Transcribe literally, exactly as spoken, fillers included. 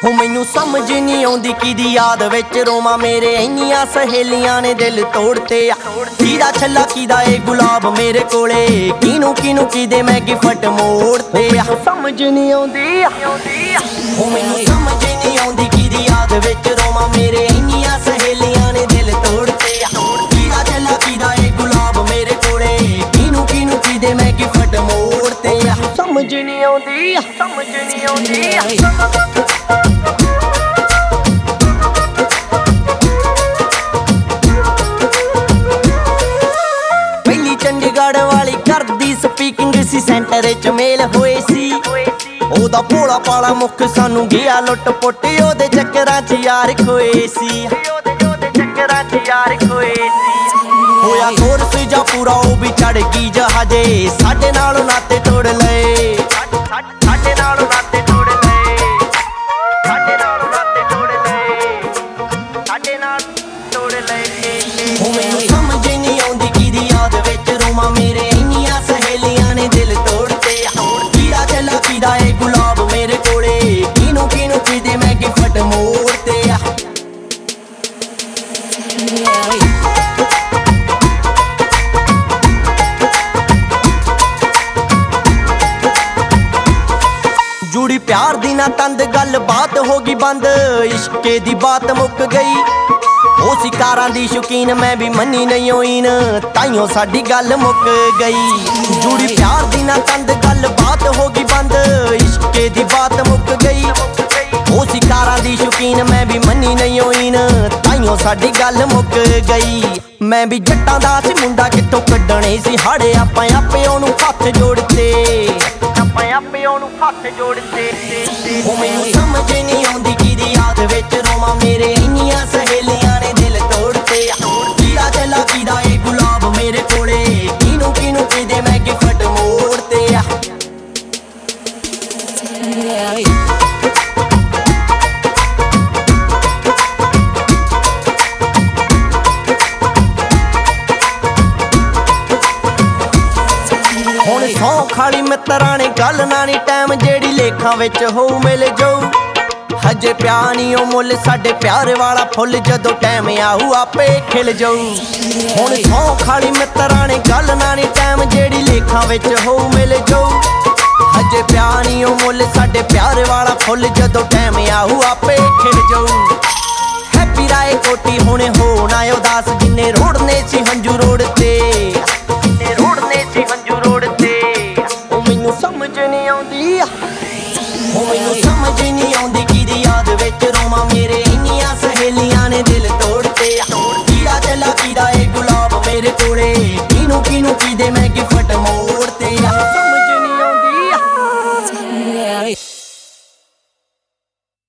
हो मैनू समझ नहीं आउंदी किदी याद विच रोमा मेरे इन्नियां सहेलियां ने दिल तोड़ते किदा छल्ला किदा ए गुलाब मेरे कोले किनू किनू किदे मैं गिफ्ट मोड़ते समझ नहीं आउंदी हो मैनू समझ नहीं आउंदी किदी याद विच रोमा मेरे इन्नियां सहेलियां ने दिल तोड़ते किदा छल्ला किदा ए गुलाब मेरे कोले किनू किनू किदे मैं गिफ्ट मोड़ते समझ नहीं आउंदी समझ नहीं आउंदी चंडीगढ़ वाली करदी स्पीकिंग सी सेंटर च मेल होए सी ओदा भोला पाला मुख सानू गया लुट पुट ओदे चक्करां च यार खोए सी चक्करां च यार खोए सी होया कोर्स जा पूरा ओ भी चढ़ गई जहाजे साडे नालों नाते तोड़ लए साडे नालों नाते तोड़ लए साडे नालों नाते तोड़ लए साडे नाल तोड़ लए ओ मैनू समझ नहीं आउंदी किदी याद विच रोमा मेरे इन्नियां सहेलियां ने दिल तोड़ते कीड़ा चला कीड़ा ए गुलाब मेरे कोले किनू किनू किदे मैं गिफ्ट मोड़ते जुड़ी प्यार दी ना तंद गल बात होगी बंद इश्के दी बात मुक गई ओ शिकारां दी शौकीन मैं भी मनी नहीं होईन ताइयों साडी गल मुक गई जुड़ी प्यार दी ना तंद गल बात होगी बंद इश्के दी बात मुक गई ओ शिकारां दी शौकीन मैं भी मनी नहीं होईन ताइयों साडी गल मुक गई मैं भी जट्टां दा सी मुंडा कित्थों कड्डणे सी हाड़े आपां आपे ओनू हत्थ जोड़ते आपां आपे ओनू हत्थ जोड़ते ओ मैनू समझ नहीं आउंदी किदी याद विच रोमा मेरे इन्नियां सहेलियां ने दिल तोड़ते कीड़ा चला कीड़ा ए गुलाब मेरे कोले किनू किनू किदे मैं गिफ्ट मोड़ते हुण सौ खाली मित्रां ने गल नानी टाइम जेड़ी लेखां विच होऊ मिल जाऊ हजे प्यार नहीं ओ मुल साडे प्यार वाला फुल जदों टाइम आऊ आपे खिल जाऊ हुण सौ खाली मित्रां ने गल नानी टाइम जेड़ी लेखां विच होऊ मिल जाऊ हजे प्यार नहीं ओ मुल साडे प्यार वाला फुल जदों टाइम आऊ आपे खिल जाऊ हैप्पी राय कोटी हुणे हो ना उदास जिन्ने रोड़ने सी हंजू रोड़ते रोड़ने सी हंजू रोड़ते ओ मैनू समझ नहीं आउंदी ओ मैनू समझ नहीं आउंदी किदी याद विच रोमा मेरे इन्नियां सहेलियां ने दिल तोड़ते कीड़ा चला कीड़ा ए गुलाब मेरे कोले किनू किनू किदे मैं गिफ्ट